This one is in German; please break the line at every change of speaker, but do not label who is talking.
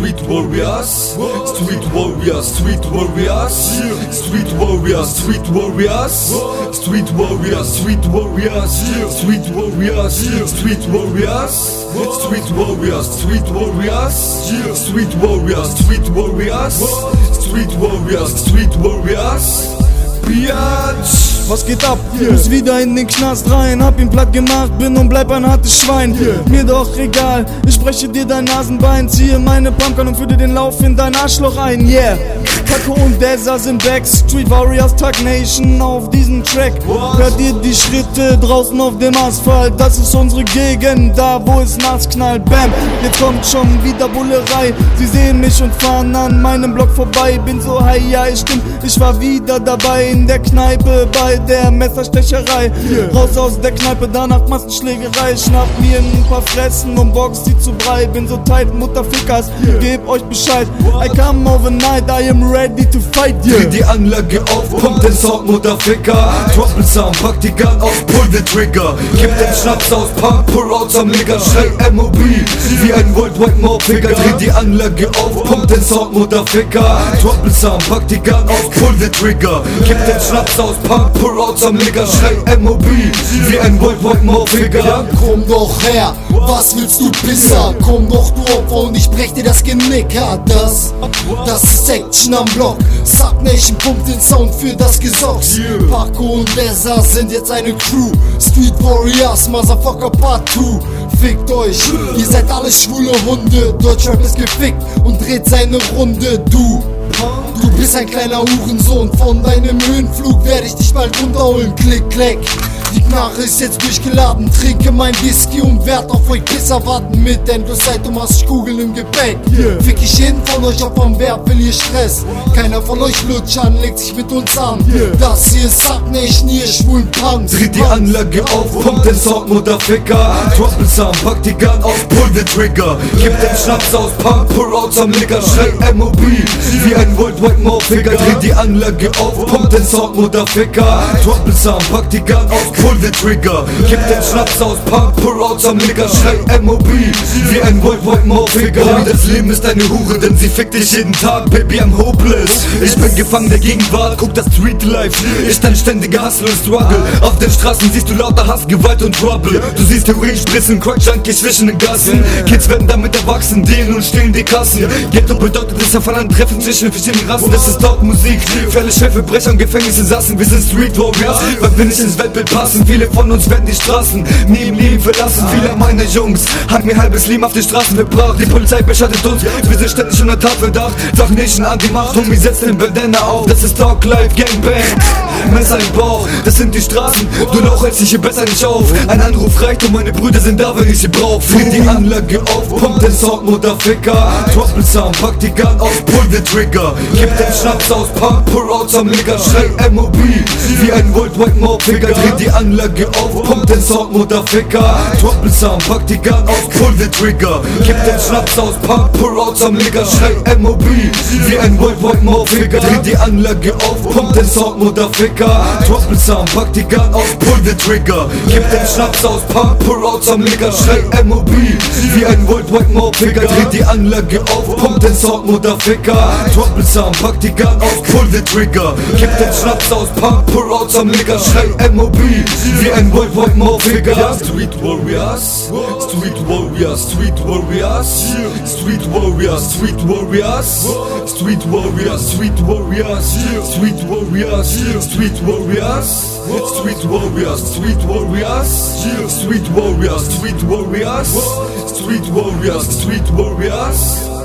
Street Warriors, Street Warriors, Street Warriors, Street Warriors, Street Warriors, Street Warriors, Street Warriors, Street Warriors, Street Warriors, Street Warriors, Street Warriors, Street Warriors, Street Warriors, Street Warriors, Street Warriors, Biatch.
Was geht ab? Muss wieder in den Knast rein, hab ihn platt gemacht, bin und bleib ein hartes Schwein. Mir doch egal, ich breche dir dein Nasenbein, ziehe meine Pumpgun und führe den Lauf in dein Arschloch ein, yeah. Taco und Deza sind back, Street Warriors, Tag Nation auf diesem Track. Hört ihr die Schritte draußen auf dem Asphalt, das ist unsere Gegend, da wo es nass knallt, bam. Jetzt kommt schon wieder Bullerei, sie sehen mich und fahren an meinem Block vorbei. Bin so high, ja es stimmt, ich war wieder dabei in der Kneipe bei der Messerstecherei. Raus aus der Kneipe, danach Massenschlägerei. Schnapp mir ein paar Fressen und box sie zu Brei. Bin so tight, Mutterfickers, geb euch Bescheid. I come overnight, I am ready to fight,
Dreh die Anlage auf, pump den Sound, Mutterficker. Trouble Sound, pack die Gun auf, pull the trigger. Gib den Schnaps aus, pump, pull out am Nigger. Schrei MOB, wie ein Worldwide Mordficker. Dreh die Anlage auf, pump den Sound, Mutterficker. Trouble Sound, pack die Gun auf, pull the trigger. Gib den Schnaps aus, pump, pull out am Nigger. Schrei MOB, wie ein Worldwide Mordficker.
Komm doch her, was willst du, Pisser? Komm doch, du Opfer, und ich brech dir das Genick. Ja, das ist Action am Block. Sub Nation pumpt den Sound für das Gesocks. Paco und Deza sind jetzt eine Crew. Street Warriors, Motherfucker Part 2. Fickt euch, ihr seid alle schwule Hunde. Deutschrap ist gefickt und dreht seine Runde. Du bist ein kleiner Hurensohn. Von deinem Höhenflug werde ich dich bald runterholen. Klick, klick. Die Knarre ist jetzt durchgeladen, trinke mein Whisky und werd auf euch Pisser warten mit Endlosheit, du machst Kugeln im Gepäck. Fick ich jeden von euch auf am Verb, will ihr Stress. Keiner von euch Lutschern legt sich mit uns an. Das hier ist Sub Nation, ihr schwulen Punks.
Dreh die Anlage auf, pump den Sound, Mutterficker. Trouble Sound, pack die Gun auf, pull the trigger. Gib den Schnaps aus, pump, pull out am Nigger. Schrei MOB, wie ein Worldwide Mordficker. Dreh die Anlage auf, pump den Sound, Mutterficker. Trouble Sound, pack die Gun auf, pull the trigger. Gib den Schnaps aus, pump, pull out am Nigger. Schrei MOB, wie ein Worldwide Mordficker. Das Leben ist eine Hure, denn sie fickt dich jeden Tag, Baby, I'm hopeless. Ich bin gefangen der Gegenwart, guck das Street Life. Ich dein ständiger Hustle und Struggle. Auf den Straßen siehst du lauter Hass, Gewalt und Trouble. Du siehst Heroin spritzen, Crack Junkie zwischen den Gassen. Kids werden damit erwachsen, dealen und stehlen die Kassen. Ghetto bedeutet das Aufeinandertreffen zwischen verschiedenen Rassen. Das ist dort Musik, für alle Schwerverbrecher und Gefängnisinsassen. Wir sind Street Warriors, weil wir nicht ins Weltbild passen. Viele von uns werden die Straßen nie im Leben verlassen. Viele meiner Jungs haben mir halbes Leben auf die Straßen verbracht. Die Polizei beschattet uns, wir sind ständig unter Tatverdacht. Sag Nation an die Macht, Homie, setz den Bandana auf. Das ist Talk Life, Gangbang, Messer im Bauch, das sind die Straßen. Du Lauch hältst dich hier besser nicht auf. Ein Anruf reicht und meine Brüder sind da, wenn ich sie brauch. Dreh die Anlage auf, pump den Sound, Mutterficker. Trouble Sound, pack die Gun auf, pull the trigger. Gib den Schnaps aus, pump, pull out am Nigger. Schrei MOB, wie ein Worldwide Mordficker. Dreh die Anlage auf, pump den Sound, Mutterficker. Trouble Sound, pack die Gun auf, pull the trigger. Gib den Schnaps aus, pump, pull out am Nigger. Schrei MOB, wie ein Worldwide Mordficker. Dreh die Anlage auf, pump den Sound, Mutterficker. Trouble Sound, pack die Gun auf, pull the trigger. Gib den Schnaps aus, pump, pull out am Nigger. Schrei MOB, wie ein Worldwide Mordficker. Dreh die Anlage auf, pump den Sound, Mutterficker. Trouble Sound, pack die Gun auf, pull the trigger. Gib den Schnaps aus, pump, pull out am Nigger. Schrei MOB, wie ein Worldwide Mordficker. Street Warriors, Street Warriors, Street Warriors, Street Warriors, Street Warriors, Street Warriors, Street Warriors, Street Warriors, Street Warriors, Street Warriors, Street Warriors, Street Warriors, Street Warriors, Street Warriors, Street Warriors.